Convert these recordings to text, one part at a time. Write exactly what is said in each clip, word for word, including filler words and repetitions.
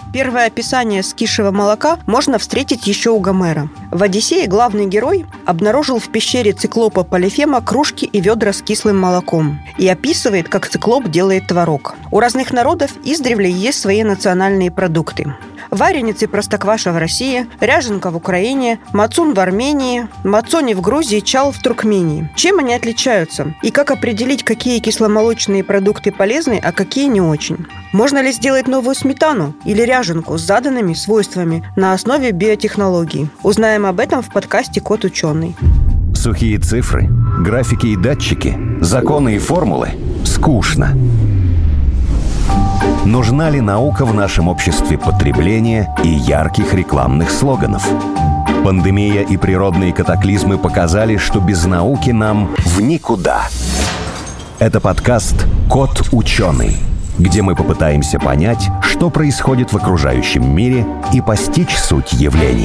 Первое описание скисшего молока можно встретить еще у Гомера. В «Одиссее» главный герой обнаружил в пещере циклопа Полифема кружки и ведра с кислым молоком и описывает, как циклоп делает творог. У разных народов издревле есть свои национальные продукты. Вареницы и простокваша в России, ряженка в Украине, мацун в Армении, мацони в Грузии, чал в Туркмении. Чем они отличаются? И как определить, какие кисломолочные продукты полезны, а какие не очень? Можно ли сделать новую сметану или ряженку с заданными свойствами на основе биотехнологий? Узнаем об этом в подкасте «Кот ученый». Сухие цифры, графики и датчики, законы и формулы – скучно. Нужна ли наука в нашем обществе потребления и ярких рекламных слоганов? Пандемия и природные катаклизмы показали, что без науки нам в никуда. Это подкаст «Кот ученый», где мы попытаемся понять, что происходит в окружающем мире и постичь суть явлений.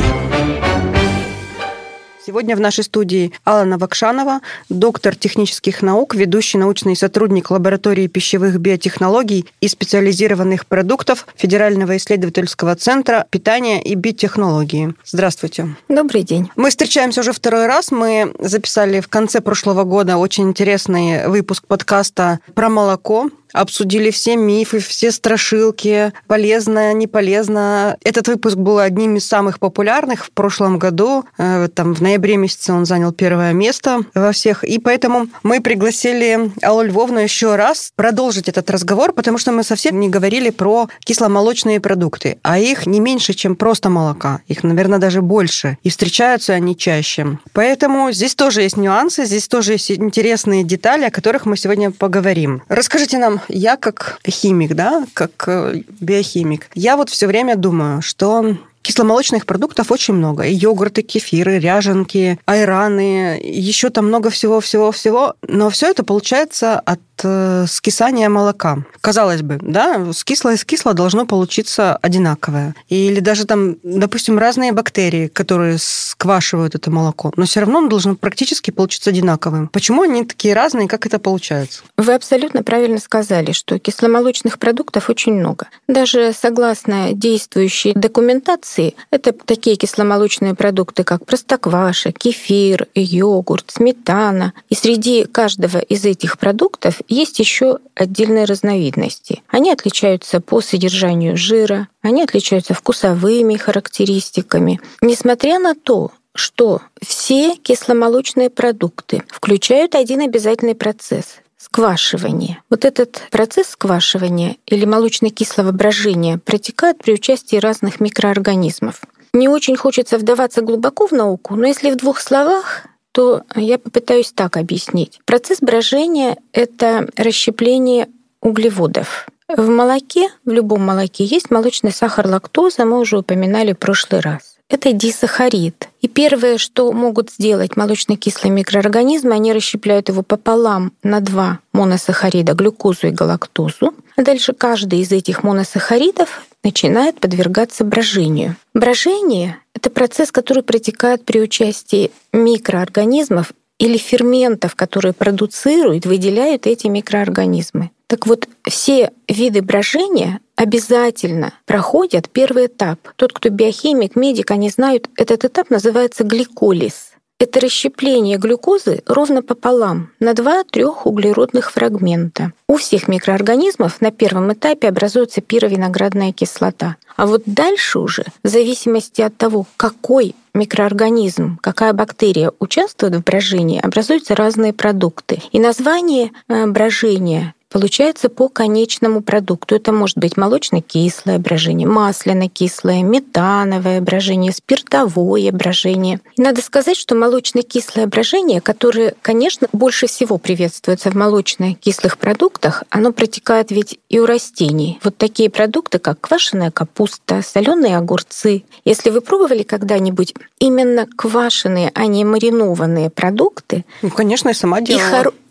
Сегодня в нашей студии Алана Вакшанова, доктор технических наук, ведущий научный сотрудник лаборатории пищевых биотехнологий и специализированных продуктов Федерального исследовательского центра питания и биотехнологии. Здравствуйте. Добрый день. Мы встречаемся уже второй раз. Мы записали в конце прошлого года очень интересный выпуск подкаста про молоко. Обсудили все мифы, все страшилки, полезно, не полезно. Этот выпуск был одним из самых популярных в прошлом году. Там в ноябре месяце он занял первое место во всех. И поэтому мы пригласили Аллу Львовну еще раз продолжить этот разговор, потому что мы совсем не говорили про кисломолочные продукты. А их не меньше, чем просто молока. Их, наверное, даже больше. И встречаются они чаще. Поэтому здесь тоже есть нюансы, здесь тоже есть интересные детали, о которых мы сегодня поговорим. Расскажите нам, я как химик, да, как биохимик, я вот все время думаю, что кисломолочных продуктов очень много. И йогурты, кефиры, ряженки, айраны, еще там много всего-всего-всего. Но все это получается от э, скисания молока. Казалось бы, да, скисло и скисло должно получиться одинаковое. Или даже там, допустим, разные бактерии, которые сквашивают это молоко. Но все равно оно должно практически получиться одинаковым. Почему они такие разные, как это получается? Вы абсолютно правильно сказали, что кисломолочных продуктов очень много. Даже согласно действующей документации, это такие кисломолочные продукты, как простокваша, кефир, йогурт, сметана. И среди каждого из этих продуктов есть еще отдельные разновидности. Они отличаются по содержанию жира, они отличаются вкусовыми характеристиками. Несмотря на то, что все кисломолочные продукты включают один обязательный процесс — сквашивание. Вот этот процесс сквашивания или молочно-кислого брожения протекает при участии разных микроорганизмов. Не очень хочется вдаваться глубоко в науку, но если в двух словах, то я попытаюсь так объяснить. Процесс брожения — это расщепление углеводов. В молоке, в любом молоке есть молочный сахар лактоза, мы уже упоминали в прошлый раз. Это дисахарид. И первое, что могут сделать молочно-кислые микроорганизмы, они расщепляют его пополам на два моносахарида, глюкозу и галактозу. А дальше каждый из этих моносахаридов начинает подвергаться брожению. Брожение — это процесс, который протекает при участии микроорганизмов или ферментов, которые продуцируют, выделяют эти микроорганизмы. Так вот, все виды брожения обязательно проходят первый этап. Тот, кто биохимик, медик, они знают, этот этап называется гликолиз. Это расщепление глюкозы ровно пополам на два трёхуглеродных фрагмента. У всех микроорганизмов на первом этапе образуется пировиноградная кислота. А вот дальше уже, в зависимости от того, какой микроорганизм, какая бактерия участвует в брожении, образуются разные продукты. И название брожения получается по конечному продукту. Это может быть молочно-кислое брожение, масляно-кислое, метановое брожение, спиртовое брожение. И надо сказать, что молочно-кислое брожение, которое, конечно, больше всего приветствуется в молочно-кислых продуктах, оно протекает ведь и у растений. Вот такие продукты, как квашеная капуста, соленые огурцы. Если вы пробовали когда-нибудь именно квашеные, а не маринованные продукты, ну, конечно, я сама делала. Их,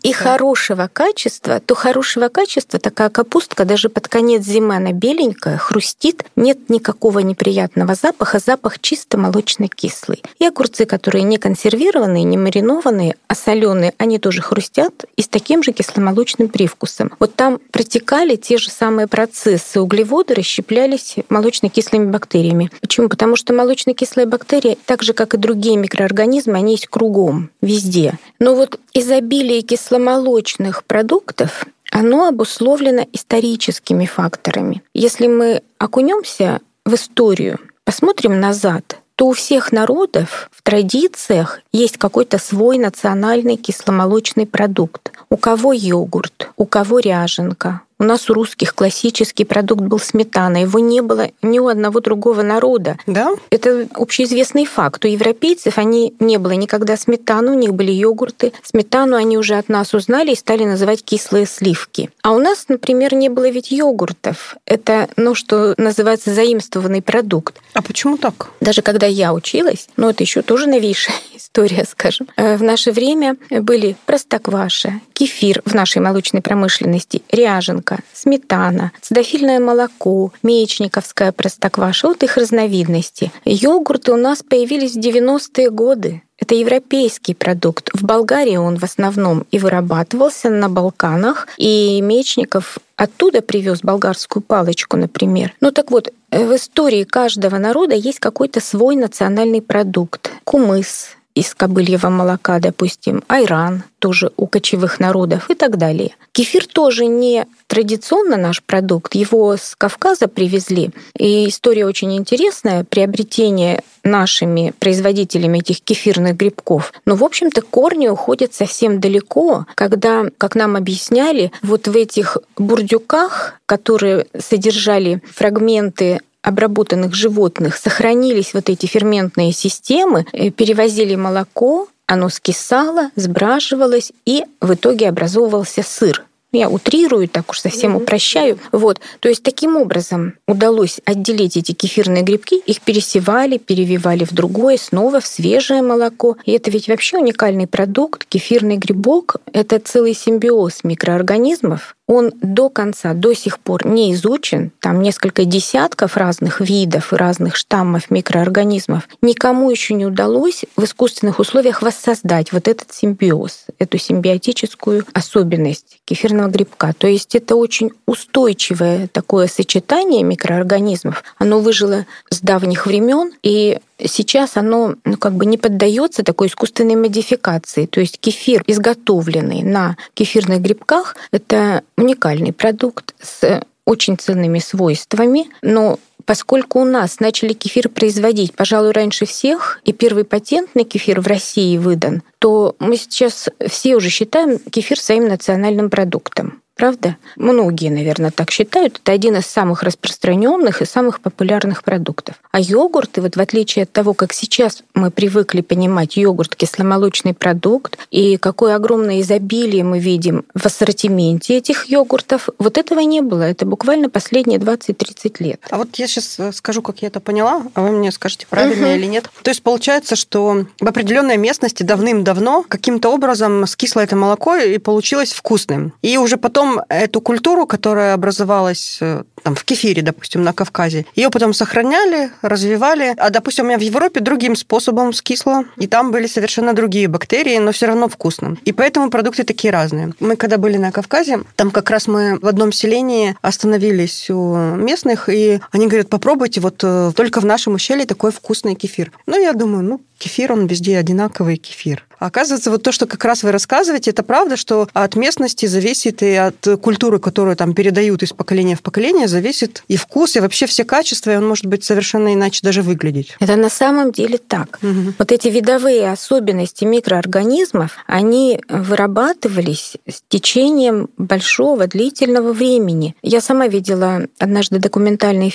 и да. хорошего качества, то хорошего качества такая капустка даже под конец зимы она беленькая, хрустит, нет никакого неприятного запаха, запах чисто молочно-кислый. И огурцы, которые не консервированные, не маринованные, а соленые, они тоже хрустят и с таким же кисломолочным привкусом. Вот там протекали те же самые процессы, углеводы расщеплялись молочно-кислыми бактериями. Почему? Потому что молочно-кислые бактерии, так же как и другие микроорганизмы, они есть кругом, везде. Но вот изобилие кисломолочных продуктов, оно обусловлено историческими факторами. Если мы окунемся в историю, посмотрим назад, то у всех народов в традициях есть какой-то свой национальный кисломолочный продукт. У кого йогурт, у кого ряженка. У нас у русских классический продукт был сметана. Его не было ни у одного другого народа. Да? Это общеизвестный факт. У европейцев они не было никогда сметаны, у них были йогурты. Сметану они уже от нас узнали и стали называть кислые сливки. А у нас, например, не было ведь йогуртов. Это, ну, что называется, заимствованный продукт. А почему так? Даже когда я училась, ну, это еще тоже новейшая история, скажем. В наше время были простокваша, кефир в нашей молочной промышленности, ряженка, сметана, цедофильное молоко, мечниковская простокваша, вот их разновидности. Йогурты у нас появились в девяностые годы. Это европейский продукт. В Болгарии он в основном и вырабатывался на Балканах, и Мечников оттуда привез болгарскую палочку, например. Ну так вот, в истории каждого народа есть какой-то свой национальный продукт. Кумыс из кобыльего молока, допустим, айран тоже у кочевых народов и так далее. Кефир тоже не традиционно наш продукт, его с Кавказа привезли. И история очень интересная, приобретение нашими производителями этих кефирных грибков. Но, в общем-то, корни уходят совсем далеко, когда, как нам объясняли, вот в этих бурдюках, которые содержали фрагменты обработанных животных, сохранились вот эти ферментные системы, перевозили молоко, оно скисало, сбраживалось, и в итоге образовывался сыр. Я утрирую, так уж совсем упрощаю. Вот. То есть таким образом удалось отделить эти кефирные грибки, их пересевали, перевивали в другое, снова в свежее молоко. И это ведь вообще уникальный продукт. Кефирный грибок — это целый симбиоз микроорганизмов. Он до конца, до сих пор не изучен. Там несколько десятков разных видов и разных штаммов микроорганизмов. Никому еще не удалось в искусственных условиях воссоздать вот этот симбиоз, эту симбиотическую особенность кефирного грибка. То есть это очень устойчивое такое сочетание микроорганизмов. Оно выжило с давних времен, и сейчас оно, ну, как бы не поддается такой искусственной модификации. То есть кефир, изготовленный на кефирных грибках, это уникальный продукт с очень ценными свойствами, но поскольку у нас начали кефир производить, пожалуй, раньше всех, и первый патент на кефир в России выдан, то мы сейчас все уже считаем кефир своим национальным продуктом. Правда? Многие, наверное, так считают. Это один из самых распространенных и самых популярных продуктов. А йогурты, вот в отличие от того, как сейчас мы привыкли понимать йогурт, кисломолочный продукт, и какое огромное изобилие мы видим в ассортименте этих йогуртов, вот этого не было. Это буквально последние двадцать-тридцать лет. А вот я сейчас скажу, как я это поняла, а вы мне скажете, правильно угу. или нет. То есть получается, что в определенной местности давным-давно каким-то образом скисло это молоко и получилось вкусным. И уже потом эту культуру, которая образовалась там, в кефире, допустим, на Кавказе, ее потом сохраняли, развивали. А, допустим, у меня в Европе другим способом скисло, и там были совершенно другие бактерии, но все равно вкусно. И поэтому продукты такие разные. Мы когда были на Кавказе, там как раз мы в одном селении остановились у местных, и они говорят, попробуйте, вот только в нашем ущелье такой вкусный кефир. Ну, я думаю, ну, кефир, он везде одинаковый кефир. А оказывается, вот то, что как раз вы рассказываете, это правда, что от местности зависит и от культуры, которую там передают из поколения в поколение, зависит и вкус, и вообще все качества, и он может быть совершенно иначе даже выглядеть. Это на самом деле так. Угу. Вот эти видовые особенности микроорганизмов, они вырабатывались с течением большого длительного времени. Я сама видела однажды документальный фильм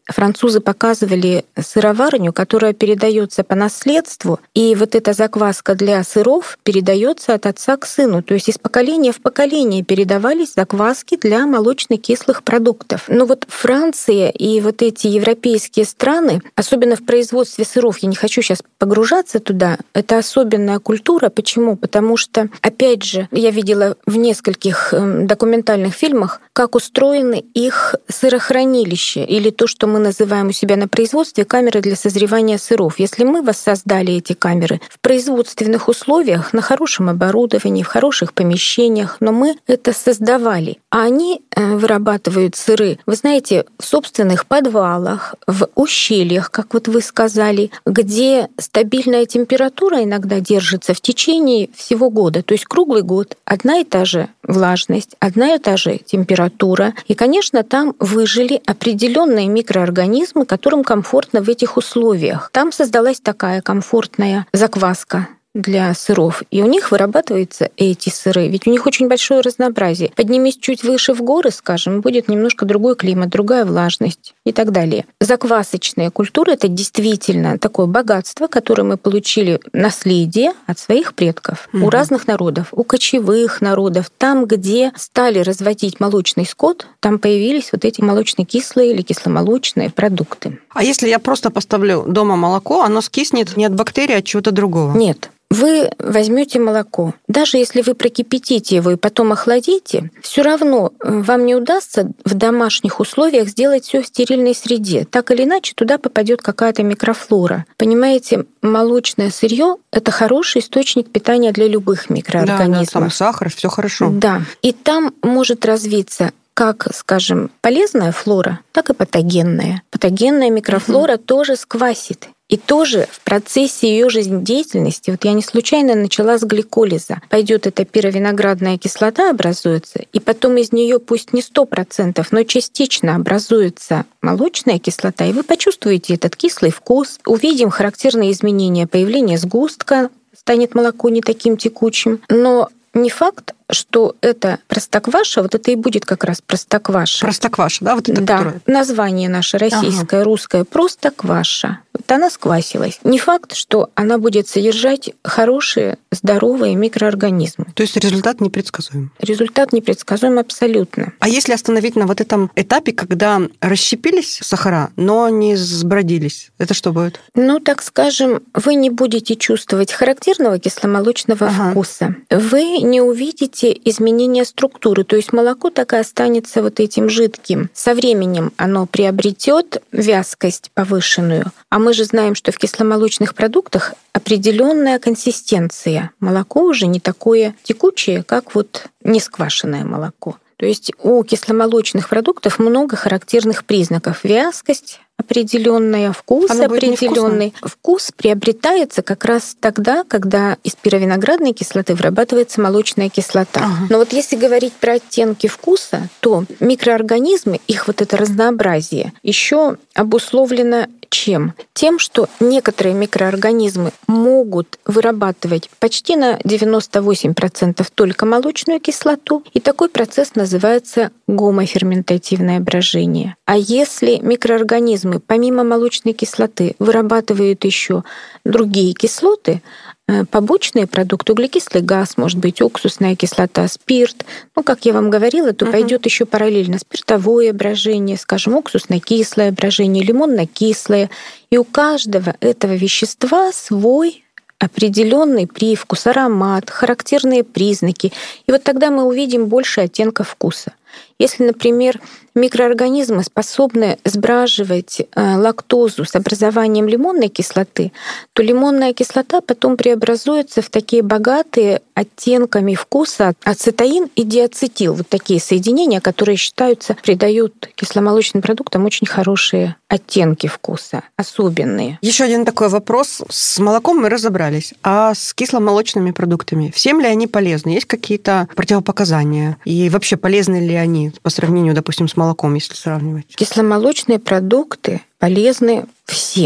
французы показывали сыроварню, которая передается по наследству, и вот эта закваска для сыров передается от отца к сыну. То есть из поколения в поколение передавались закваски для молочно-кислых продуктов. Но вот Франция и вот эти европейские страны, особенно в производстве сыров, я не хочу сейчас погружаться туда, это особенная культура. Почему? Потому что, опять же, я видела в нескольких документальных фильмах, как устроены их сырохранилища, или то, что мы называем у себя на производстве камеры для созревания сыров. Если мы воссоздали эти камеры в производственных условиях, на хорошем оборудовании, в хороших помещениях, но мы это создавали. А они вырабатывают сыры, вы знаете, в собственных подвалах, в ущельях, как вот вы сказали, где стабильная температура иногда держится в течение всего года. То есть круглый год одна и та же влажность, одна и та же температура. И, конечно, там выжили определенные микроорганизмы, которым комфортно в этих условиях. Там создалась такая комфортная закваска для сыров, и у них вырабатываются эти сыры. Ведь у них очень большое разнообразие. Поднимись чуть выше в горы, скажем, будет немножко другой климат, другая влажность и так далее. Заквасочные культуры — это действительно такое богатство, которое мы получили наследие от своих предков. Угу. У разных народов, у кочевых народов. Там, где стали разводить молочный скот, там появились вот эти молочно-кислые или кисломолочные продукты. А если я просто поставлю дома молоко, оно скиснет не от бактерий, а от чего-то другого? Нет. Вы возьмете молоко. Даже если вы прокипятите его и потом охладите, все равно вам не удастся в домашних условиях сделать все в стерильной среде. Так или иначе, туда попадет какая-то микрофлора. Понимаете, молочное сырье — это хороший источник питания для любых микроорганизмов. Да, да, там сахар, все хорошо. Да. И там может развиться как, скажем, полезная флора, так и патогенная. Патогенная микрофлора угу. тоже сквасит. И тоже в процессе ее жизнедеятельности, вот я не случайно начала с гликолиза, пойдет эта пировиноградная кислота, образуется, и потом из нее пусть не сто процентов, но частично образуется молочная кислота, и вы почувствуете этот кислый вкус, увидим характерные изменения, появление сгустка, станет молоко не таким текучим. Но не факт, что это простокваша, вот это и будет как раз простокваша. Простокваша, да? Вот это, да, которое... название наше российское, ага. русское, простокваша. Вот она сквасилась. Не факт, что она будет содержать хорошие, здоровые микроорганизмы. То есть результат непредсказуем. Результат непредсказуем абсолютно. А если остановить на вот этом этапе, когда расщепились сахара, но не сбродились, это что будет? Ну, так скажем, вы не будете чувствовать характерного кисломолочного ага. вкуса. Вы не увидите изменения структуры, то есть молоко так и останется вот этим жидким. Со временем оно приобретет вязкость повышенную, а мы же знаем, что в кисломолочных продуктах определенная консистенция. Молоко уже не такое текучее, как вот несквашенное молоко. То есть у кисломолочных продуктов много характерных признаков. Вязкость определенная, вкус определенный. Вкус приобретается как раз тогда, когда из пировиноградной кислоты вырабатывается молочная кислота. Ага. Но вот если говорить про оттенки вкуса, то микроорганизмы, их вот это разнообразие, еще обусловлено чем? Тем, что некоторые микроорганизмы могут вырабатывать почти на девяносто восемь процентов только молочную кислоту, и такой процесс называется гомоферментативное брожение. А если микроорганизмы помимо молочной кислоты вырабатывают еще другие кислоты, побочные продукты, углекислый газ, может быть, уксусная кислота, спирт. Ну, как я вам говорила, то uh-huh. пойдет еще параллельно спиртовое брожение, скажем, уксусно-кислое брожение, лимонно-кислое. И у каждого этого вещества свой определенный привкус, аромат, характерные признаки. И вот тогда мы увидим больше оттенка вкуса. Если, например, микроорганизмы способны сбраживать лактозу с образованием лимонной кислоты, то лимонная кислота потом преобразуется в такие богатые оттенками вкуса ацетаин и диацетил. Вот такие соединения, которые считаются, придают кисломолочным продуктам очень хорошие оттенки вкуса, особенные. Еще один такой вопрос. С молоком мы разобрались, а с кисломолочными продуктами всем ли они полезны? Есть какие-то противопоказания? И вообще полезны ли они по сравнению, допустим, с молоком, если сравнивать? Кисломолочные продукты полезны всем.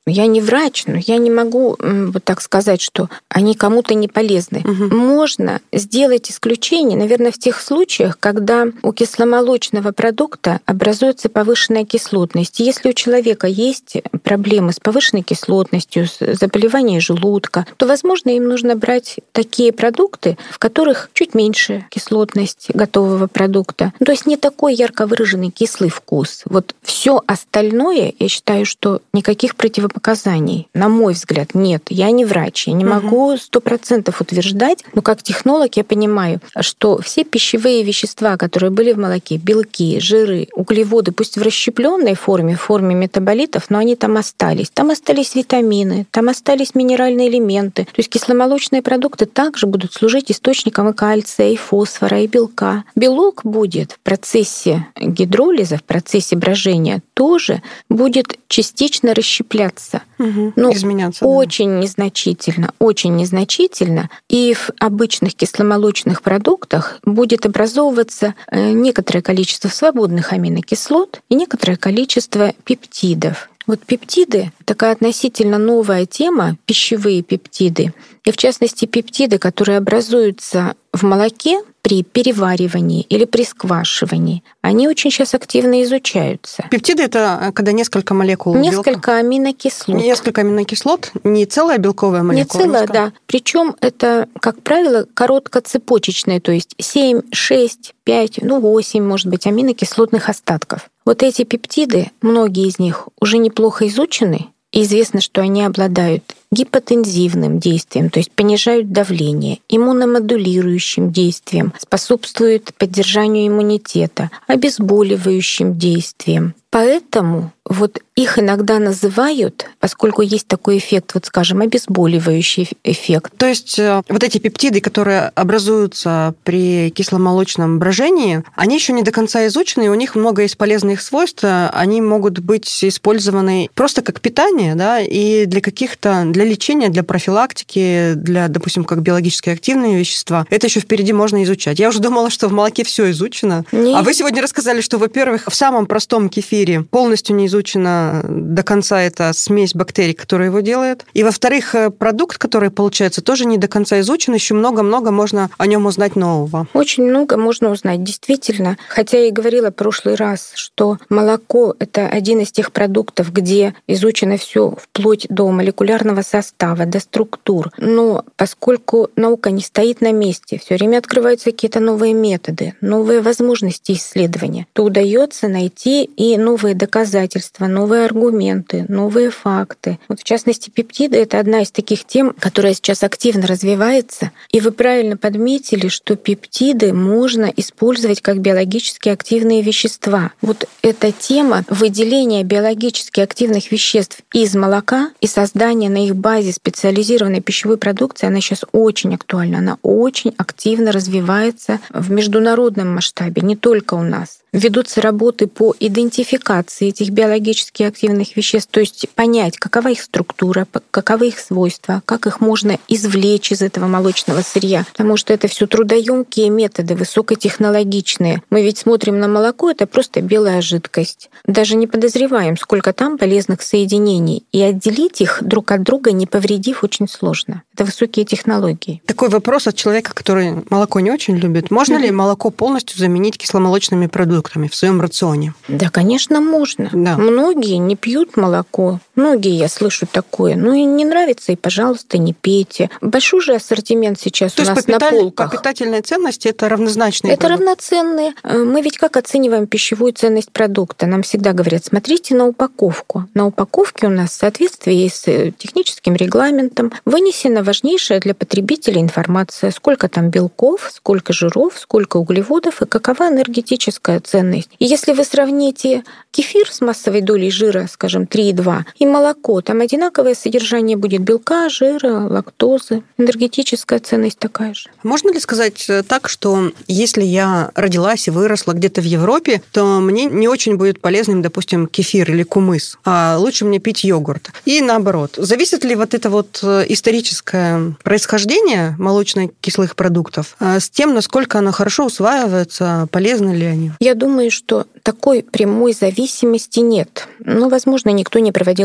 Я не врач, но я не могу вот так сказать, что они кому-то не полезны. Угу. Можно сделать исключение, наверное, в тех случаях, когда у кисломолочного продукта образуется повышенная кислотность. Если у человека есть проблемы с повышенной кислотностью, с заболеванием желудка, то, возможно, им нужно брать такие продукты, в которых чуть меньше кислотность готового продукта. То есть не такой ярко выраженный кислый вкус. Вот все остальное, я считаю, что никаких противопоказаний, на мой взгляд, нет. Я не врач, я не угу. могу сто процентов утверждать, но как технолог я понимаю, что все пищевые вещества, которые были в молоке, белки, жиры, углеводы, пусть в расщепленной форме, в форме метаболитов, но они там остались. Там остались витамины, там остались минеральные элементы. То есть кисломолочные продукты также будут служить источником и кальция, и фосфора, и белка. Белок будет в процессе гидролиза, в процессе брожения тоже будет частично расщепляться. Угу. Ну, изменяться. Очень да. незначительно, очень незначительно. И в обычных кисломолочных продуктах будет образовываться некоторое количество свободных аминокислот и некоторое количество пептидов. Вот пептиды — такая относительно новая тема, пищевые пептиды. И в частности, пептиды, которые образуются в молоке при переваривании или при сквашивании, они очень сейчас активно изучаются. Пептиды — это когда несколько молекул Несколько белка. аминокислот. Несколько аминокислот, не целая белковая молекула. Не целая, да. Причем это, как правило, короткоцепочечные, то есть семь, шесть, пять, ну восемь, может быть, аминокислотных остатков. Вот эти пептиды, многие из них уже неплохо изучены, и известно, что они обладают гипотензивным действием, то есть понижают давление, иммуномодулирующим действием, способствуют поддержанию иммунитета, обезболивающим действием. Поэтому вот их иногда называют, поскольку есть такой эффект, вот скажем, обезболивающий эффект. То есть вот эти пептиды, которые образуются при кисломолочном брожении, они еще не до конца изучены, и у них много есть полезных свойств, они могут быть использованы просто как питание, да, и для каких-то, для лечения, для профилактики, для, допустим, как биологически активные вещества. Это еще впереди можно изучать. Я уже думала, что в молоке все изучено. Нет. А вы сегодня рассказали, что, во-первых, в самом простом кефире полностью не изучена до конца эта смесь бактерий, которая его делает. И, во-вторых, продукт, который получается, тоже не до конца изучен. Еще много-много можно о нем узнать нового. Очень много можно узнать, действительно. Хотя я и говорила в прошлый раз, что молоко — это один из тех продуктов, где изучено все вплоть до молекулярного состава, до структур. Но поскольку наука не стоит на месте, все время открываются какие-то новые методы, новые возможности исследования, то удается найти и новые доказательства, новые аргументы, новые факты. Вот в частности, пептиды — это одна из таких тем, которая сейчас активно развивается. И вы правильно подметили, что пептиды можно использовать как биологически активные вещества. Вот эта тема выделения биологически активных веществ из молока и создания на их базе специализированной пищевой продукции, она сейчас очень актуальна, она очень активно развивается в международном масштабе, не только у нас. Ведутся работы по идентификации этих биологически активных веществ, то есть понять, какова их структура, каковы их свойства, как их можно извлечь из этого молочного сырья, потому что это все трудоемкие методы, высокотехнологичные. Мы ведь смотрим на молоко, это просто белая жидкость. Даже не подозреваем, сколько там полезных соединений, и отделить их друг от друга, не повредив, очень сложно. Это высокие технологии. Такой вопрос от человека, который молоко не очень любит. Можно mm-hmm. ли молоко полностью заменить кисломолочными продуктами в своем рационе? Да, конечно, можно. Да. Многие не пьют молоко. Многие, я слышу такое. Ну и не нравится, и, пожалуйста, не пейте. Большой же ассортимент сейчас То у нас есть попиталь... на полках. по питательной ценности это равнозначные Это продукты? равноценные. Мы ведь как оцениваем пищевую ценность продукта? Нам всегда говорят, смотрите на упаковку. На упаковке у нас в соответствии с техническим регламентом вынесена важнейшая для потребителя информация. Сколько там белков, сколько жиров, сколько углеводов и какова энергетическая ценность. И если вы сравните кефир с массовой долей жира, скажем, три и два, и молоко, там одинаковое содержание будет белка, жира, лактозы. Энергетическая ценность такая же. Можно ли сказать так, что если я родилась и выросла где-то в Европе, то мне не очень будет полезным, допустим, кефир или кумыс, а лучше мне пить йогурт? И наоборот. Зависит ли вот это вот историческое происхождение молочно-кислых продуктов с тем, насколько оно хорошо усваивается, полезны ли они? Я думаю, что такой прямой зависимости нет. Ну, возможно, никто не проводил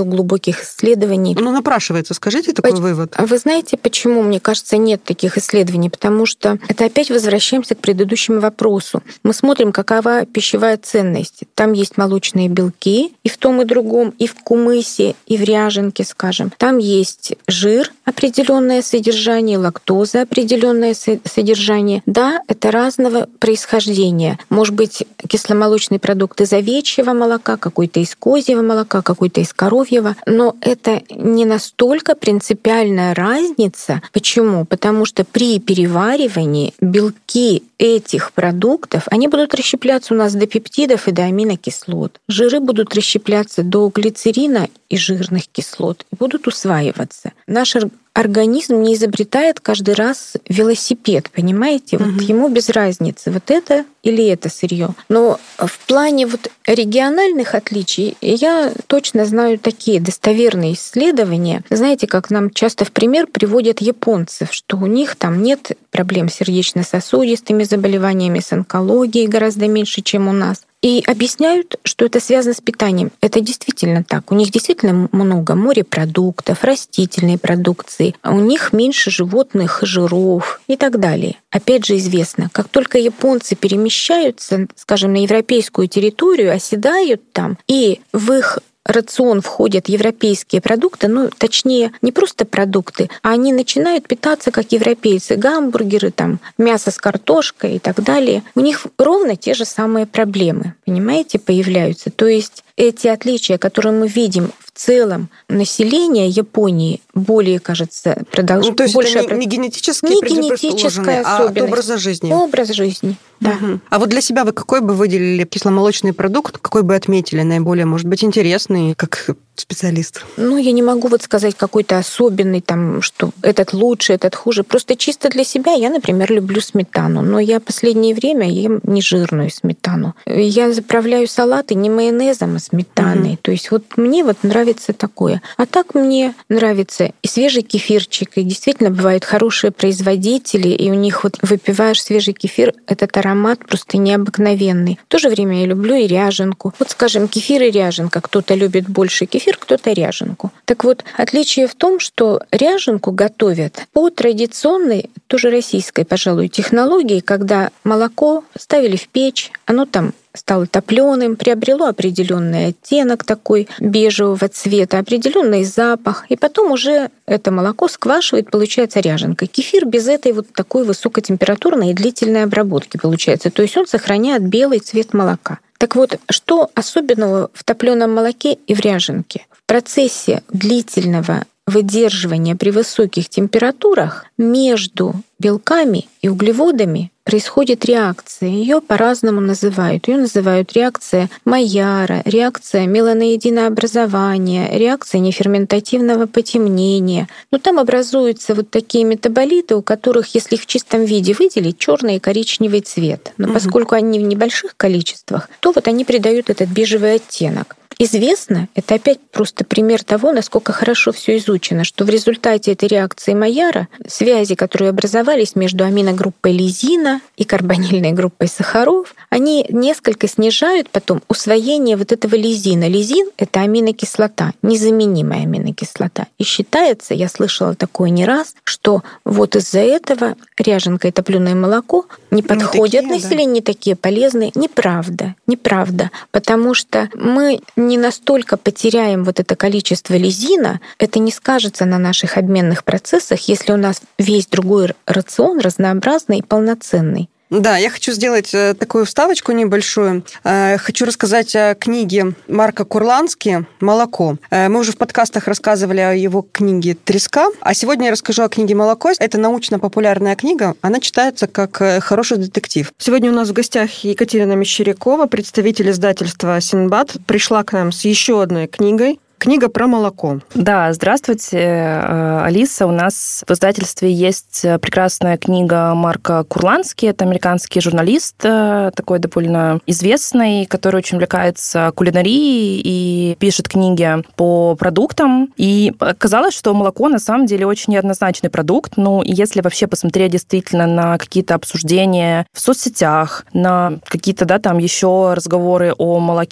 отдел глубоких исследований. Ну, напрашивается, скажите такой Поч- вывод. Вы знаете, почему, мне кажется, нет таких исследований? Потому что это опять возвращаемся к предыдущему вопросу. Мы смотрим, какова пищевая ценность. Там есть молочные белки и в том, и другом, и в кумысе, и в ряженке, скажем. Там есть жир, определенное содержание, лактоза, определенное содержание. Да, это разного происхождения. Может быть, кисломолочный продукт из овечьего молока, какой-то из козьего молока, какой-то из коровьего. Но это не настолько принципиальная разница. Почему? Потому что при переваривании белки этих продуктов, они будут расщепляться у нас до пептидов и до аминокислот. Жиры будут расщепляться до глицерина и жирных кислот и будут усваиваться. Наш организм не изобретает каждый раз велосипед, понимаете? Вот угу. Ему без разницы, вот это или это сырье. Но в плане вот региональных отличий я точно знаю такие достоверные исследования. Знаете, как нам часто в пример приводят японцев, что у них там нет проблем с сердечно-сосудистыми заболеваниями, с онкологией гораздо меньше, чем у нас. И объясняют, что это связано с питанием. Это действительно так. У них действительно много морепродуктов, растительной продукции. У них меньше животных жиров и так далее. Опять же известно, как только японцы перемещаются, скажем, на европейскую территорию, оседают там, и в их рацион входят европейские продукты, ну, точнее, не просто продукты, а они начинают питаться как европейцы. Гамбургеры, там, мясо с картошкой и так далее. У них ровно те же самые проблемы, понимаете, появляются. То есть эти отличия, которые мы видим в целом населения Японии, более, кажется, продолжительно. Ну, то есть больше это не, не генетические не генетическая особенность, а от образа жизни. Образ жизни, да. Угу. А вот для себя вы какой бы выделили кисломолочный продукт, какой бы отметили наиболее, может быть, интересный, как специалист? Ну, я не могу вот сказать какой-то особенный, там, что этот лучше, этот хуже. Просто чисто для себя я, например, люблю сметану, но я последнее время ем нежирную сметану. Я заправляю салаты не майонезом, а сметаной. Угу. То есть вот мне вот нравится такое. А так мне нравится и свежий кефирчик, и действительно бывают хорошие производители, и у них вот выпиваешь свежий кефир, этот аромат просто необыкновенный. В то же время я люблю и ряженку. Вот, скажем, кефир и ряженка. Кто-то любит больше кефир, кто-то ряженку. Так вот, отличие в том, что ряженку готовят по традиционной, тоже российской, пожалуй, технологии, когда молоко ставили в печь, оно там стало топлёным, приобрело определенный оттенок такой бежевого цвета, определенный запах, и потом уже это молоко сквашивает, получается ряженка. Кефир без этой вот такой высокотемпературной и длительной обработки получается. То есть он сохраняет белый цвет молока. Так вот, что особенного в топлёном молоке и в ряженке? В процессе длительного выдерживания при высоких температурах между белками и углеводами происходит реакция. Ее по-разному называют. Ее называют реакция Майяра, реакция меланоидинообразования, реакция неферментативного потемнения. Но там образуются вот такие метаболиты, у которых, если их в чистом виде выделить, черный и коричневый цвет. Но угу. поскольку они в небольших количествах, то вот они придают этот бежевый оттенок. Известно, это опять просто пример того, насколько хорошо все изучено, что в результате этой реакции Майяра связи, которые образовались между аминогруппой лизина и карбонильной группой сахаров, они несколько снижают потом усвоение вот этого лизина. Лизин — это аминокислота, незаменимая аминокислота. И считается, я слышала такое не раз, что вот из-за этого ряженка и топлёное молоко не подходят не такие, населению, да. не такие полезные. Неправда, неправда. Потому что мы не настолько потеряем вот это количество лизина, это не скажется на наших обменных процессах, если у нас весь другой рацион разнообразный и полноценный. Да, я хочу сделать такую вставочку небольшую. Хочу рассказать о книге Марка Курлански «Молоко». Мы уже в подкастах рассказывали о его книге «Треска», а сегодня я расскажу о книге «Молоко». Это научно-популярная книга, она читается как хороший детектив. Сегодня у нас в гостях Екатерина Мещерякова, представитель издательства «Синбад», пришла к нам с еще одной книгой. Книга про молоко. Да, здравствуйте, Алиса. У нас в издательстве есть прекрасная книга Марка Курлански. Это американский журналист, такой довольно известный, который очень увлекается кулинарией и пишет книги по продуктам. И оказалось, что молоко на самом деле очень неоднозначный продукт. Ну, если вообще посмотреть действительно на какие-то обсуждения в соцсетях, на какие-то, да, там еще разговоры о молоке,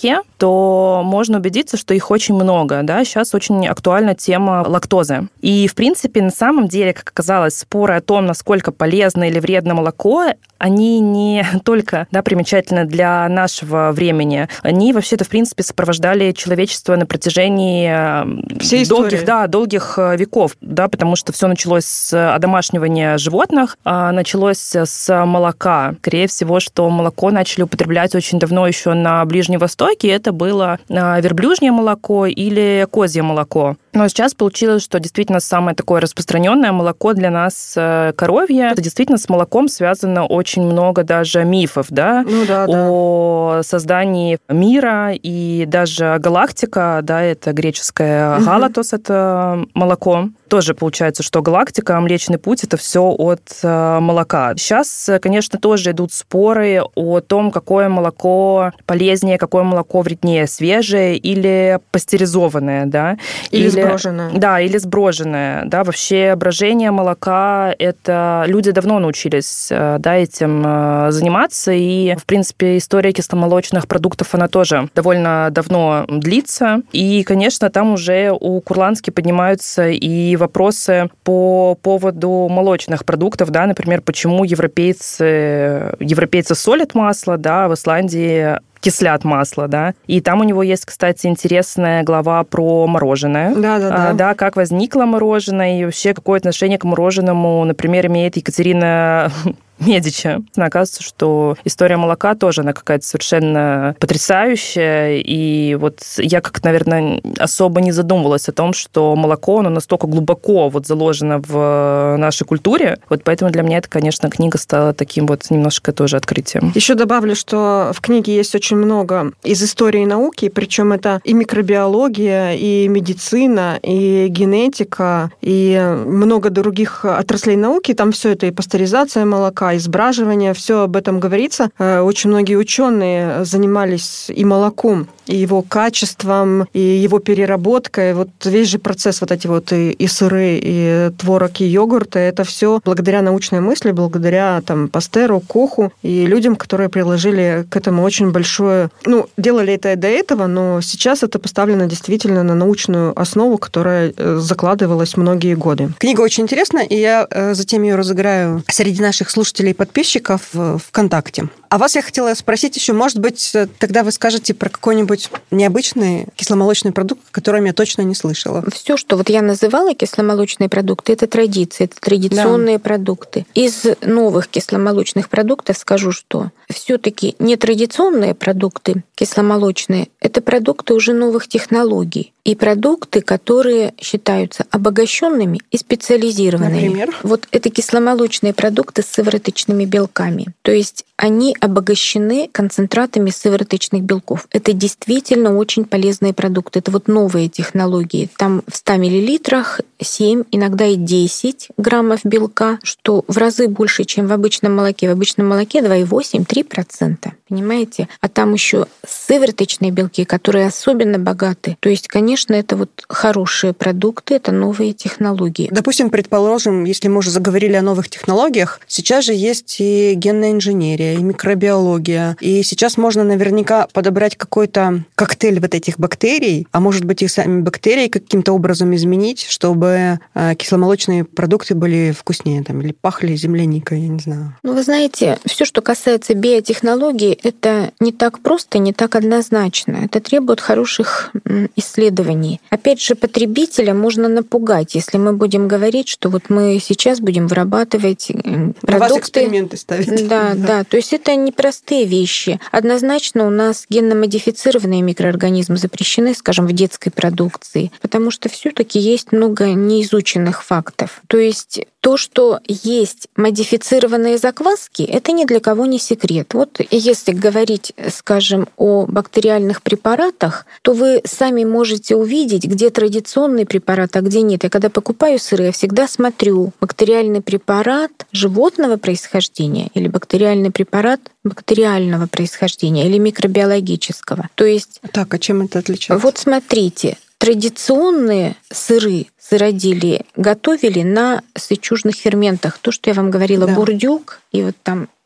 то можно убедиться, что их очень много. Да? Сейчас очень актуальна тема лактозы. И, в принципе, на самом деле, как оказалось, споры о том, насколько полезно или вредно молоко, они не только да, примечательны для нашего времени, они вообще-то, в принципе, сопровождали человечество на протяжении Всей долгих, истории. да, долгих веков, да, потому что все началось с одомашнивания животных, началось с молока. Скорее всего, что молоко начали употреблять очень давно еще на Ближнем Востоке. Это было верблюжье молоко или козье молоко. Но сейчас получилось, что действительно самое такое распространенное молоко для нас коровье. Это действительно с молоком связано очень много даже мифов, да, ну, да, о да. создании мира, и даже галактика, да, это греческое галатос, это молоко. Тоже получается, что галактика, Млечный Путь, это все от молока. Сейчас, конечно, тоже идут споры о том, какое молоко полезнее, какое молоко вреднее, свежее или пастеризованное, да. Или, или сброженное. Да, или сброженное. Да, вообще брожение молока, это люди давно научились да, этим заниматься, и, в принципе, история кисломолочных продуктов, она тоже довольно давно длится. И, конечно, там уже у Курлански поднимаются и вопросы по поводу молочных продуктов, да, например, почему европейцы, европейцы солят масло, да, в Исландии кислят масло, да. И там у него есть, кстати, интересная глава про мороженое. Да, да, да. А, да, как возникло мороженое и вообще какое отношение к мороженому, например, имеет Екатерина Медичи. Оказывается, что история молока тоже, она какая-то совершенно потрясающая. И вот я как, наверное, особо не задумывалась о том, что молоко, оно настолько глубоко вот заложено в нашей культуре. Вот поэтому для меня эта, конечно, книга стала таким вот немножко тоже открытием. Еще добавлю, что в книге есть очень много из истории науки, причем это и микробиология, и медицина, и генетика, и много других отраслей науки. Там все это и пастеризация молока, избраживание, все об этом говорится. Очень многие ученые занимались и молоком, и его качеством, и его переработкой. Вот весь же процесс, вот эти вот и, и сыры, и творог, и йогурты, это все благодаря научной мысли, благодаря там Пастеру, Коху и людям, которые приложили к этому очень большое... Ну, делали это и до этого, но сейчас это поставлено действительно на научную основу, которая закладывалась многие годы. Книга очень интересная, и я затем ее разыграю среди наших слушателей и подписчиков в ВКонтакте. А вас я хотела спросить еще, может быть, тогда вы скажете про какой-нибудь необычный кисломолочный продукт, о котором я точно не слышала. Все, что вот я называла кисломолочные продукты, это традиции, это традиционные да. продукты. Из новых кисломолочных продуктов скажу, что все-таки нетрадиционные продукты кисломолочные — это продукты уже новых технологий. И продукты, которые считаются обогащенными и специализированными. Например? Вот это кисломолочные продукты с сывороточными белками. То есть они обогащены концентратами сывороточных белков. Это действительно очень полезные продукты. Это вот новые технологии. Там в ста миллилитрах семь, иногда и десять граммов белка, что в разы больше, чем в обычном молоке. В обычном молоке два и восемь - три процента. Понимаете? А там еще сывороточные белки, которые особенно богаты. То есть, конечно, это вот хорошие продукты, это новые технологии. Допустим, предположим, если мы уже заговорили о новых технологиях, сейчас же есть и генная инженерия, и микробиология. И сейчас можно наверняка подобрать какой-то коктейль вот этих бактерий, а может быть, и сами бактерии каким-то образом изменить, чтобы кисломолочные продукты были вкуснее там, или пахли земляникой, я не знаю. Ну, вы знаете, все, что касается биотехнологий, это не так просто, не так однозначно. Это требует хороших исследований. Опять же, потребителя можно напугать, если мы будем говорить, что вот мы сейчас будем вырабатывать продукты. На вас эксперименты ставить. Да, да, да. То есть это непростые вещи. Однозначно у нас генно-модифицированные микроорганизмы запрещены, скажем, в детской продукции, потому что все-таки есть много неизученных фактов. То есть то, что есть модифицированные закваски, это ни для кого не секрет. Вот если говорить, скажем, о бактериальных препаратах, то вы сами можете увидеть, где традиционный препарат, а где нет. Я когда покупаю сыры, я всегда смотрю, бактериальный препарат животного происхождения или бактериальный препарат бактериального происхождения или микробиологического. То есть... Так, а чем это отличается? Вот смотрите, традиционные сыры, сыроделие готовили на сычужных ферментах. То, что я вам говорила, да. бурдюк и вот там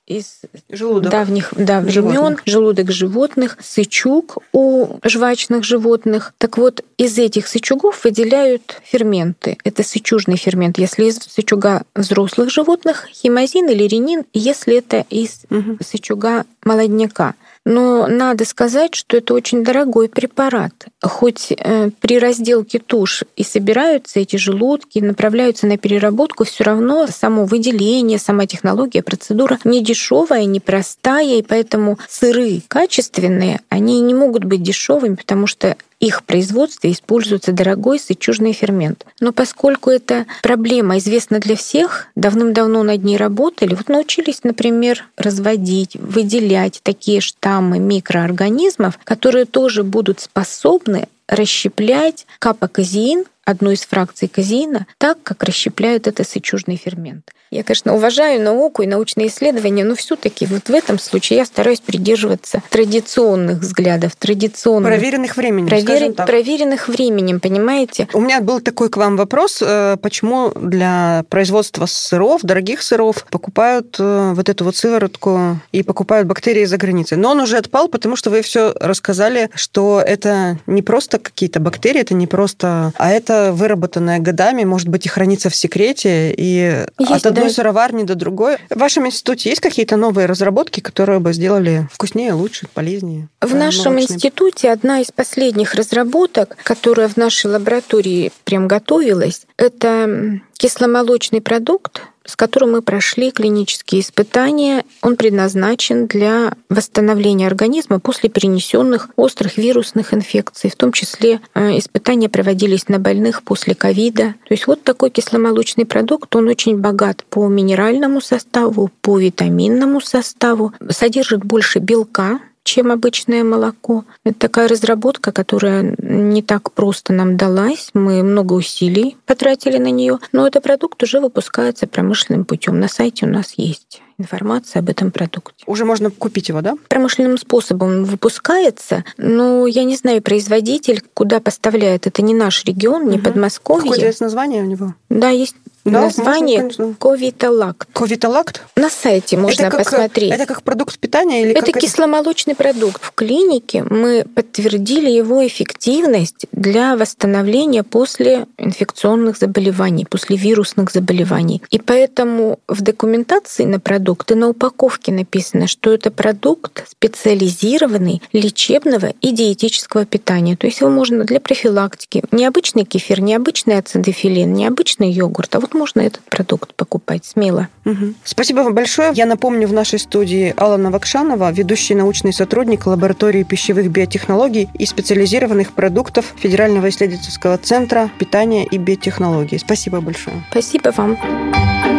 из Желудок. давних да, времен, желудок животных, сычуг у жвачных животных. Так вот, из этих сычугов выделяют ферменты. Это сычужный фермент. Если из сычуга взрослых животных, химозин или ренин, если это из угу. сычуга молодняка. Но надо сказать, что это очень дорогой препарат. Хоть э, при разделке туш и собираются эти желудки, направляются на переработку, все равно само выделение, сама технология, процедура не дешевая, не простая, и поэтому сыры качественные, они не могут быть дешевыми, потому что их производстве используется дорогой сычужный фермент. Но поскольку эта проблема известна для всех, давным-давно над ней работали, вот научились, например, разводить, выделять такие штаммы микроорганизмов, которые тоже будут способны расщеплять капоказеин, одну из фракций казеина, так, как расщепляют это сычужный фермент. Я, конечно, уважаю науку и научные исследования, но все-таки вот в этом случае я стараюсь придерживаться традиционных взглядов, традиционных... Проверенных временем, провер... скажем так. Проверенных временем, понимаете? У меня был такой к вам вопрос, почему для производства сыров, дорогих сыров, покупают вот эту вот сыворотку и покупают бактерии за границей. Но он уже отпал, потому что вы все рассказали, что это не просто какие-то бактерии, это не просто... А это выработанное годами, может быть, и хранится в секрете, и есть, от одной да. сыроварни до другой. В вашем институте есть какие-то новые разработки, которые бы сделали вкуснее, лучше, полезнее? В нашем молочные? институте одна из последних разработок, которая в нашей лаборатории прям готовилась, это кисломолочный продукт, с которым мы прошли клинические испытания. Он предназначен для восстановления организма после перенесенных острых вирусных инфекций. В том числе испытания проводились на больных после ковида. То есть вот такой кисломолочный продукт, он очень богат по минеральному составу, по витаминному составу, содержит больше белка, чем обычное молоко. Это такая разработка, которая не так просто нам далась. Мы много усилий потратили на нее, но этот продукт уже выпускается промышленным путем. На сайте у нас есть информация об этом продукте. Уже можно купить его, да? Промышленным способом он выпускается, но я не знаю, производитель куда поставляет. Это не наш регион, не угу. Подмосковье. Какое есть название у него? Да, есть да, название Ковиталакт. Ковиталакт? На сайте можно это как, посмотреть. Это как продукт питания? Или это как кисломолочный это? продукт. В клинике мы подтвердили его эффективность для восстановления после инфекционных заболеваний, после вирусных заболеваний. И поэтому в документации на продукт и на упаковке написано, что это продукт специализированный лечебного и диетического питания. То есть его можно для профилактики. Необычный кефир, необычный ацидофилин, необычный йогурт, а вот можно этот продукт покупать смело. Угу. Спасибо вам большое. Я напомню, в нашей студии Алла Новокшанова, ведущий научный сотрудник лаборатории пищевых биотехнологий и специализированных продуктов Федерального исследовательского центра питания и биотехнологий. Спасибо большое. Спасибо вам.